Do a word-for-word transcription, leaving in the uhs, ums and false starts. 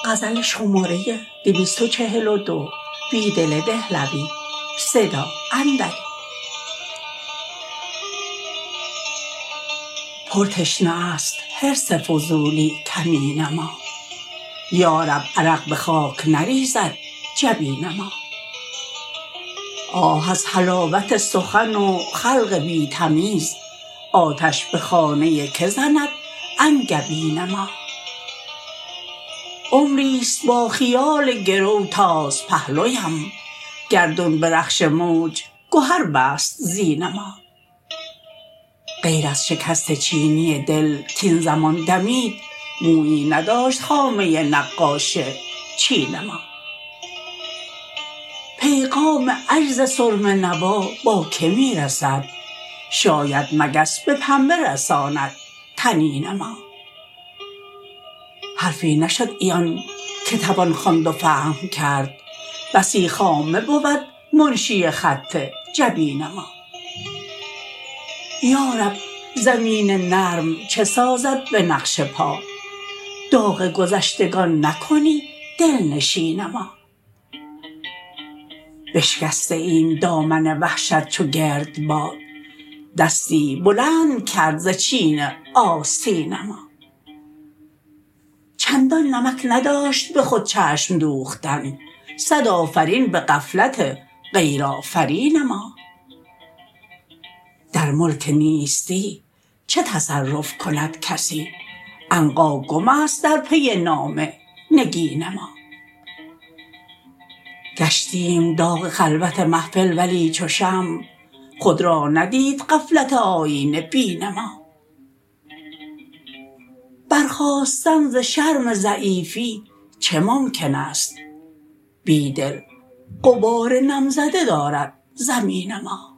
غزل شماره دویست و چهل و دو بیدل دهلوی صدا اندری. پرتشنه است حرص فضولی کمین ما، یارب عرق به خاک نریزد جبین ما. آه از حلاوت سخن و خلق بی تمیز، آتش به خانه که زند انگبین ما. عمریست با خیال گرو تاز پهلویم، گردون به رخش موج گهر بست زین ما. غیر از شکست چینی دل کاین زمان دمید، مویی نداشت خامه نقاش چین ما. پیغام عجز سرمه نوا با که می رسد، شاید مگس به پنبه رساند طنین ما. حرفی نشد عیان که توان خواند و فهم کرد، بسی خامه بود منشی خط جبین ما. یارب زمین نرم چه سازد به نقش پا، داغ گذشتگان نکنی دلنشین ما. بشکسته ایم دامن وحشت چو گردباد، دستی بلند کرد ز چین آستین ما. چندان نمک نداشت به خود چشم دوختن، صد آفرین به غفلت غیر آفرین ما. در ملک نیستی چه تصرف کند کسی، عنقا گم است در پی نامه نگین ما. گشتیم داغ خلوت محفل ولی چو شمع، خود را ندید غفلت آیینه بین ما. برخاستن ز شرم ضعیفی چه ممکن است، بیدل غبار نم زده دارد زمین ما.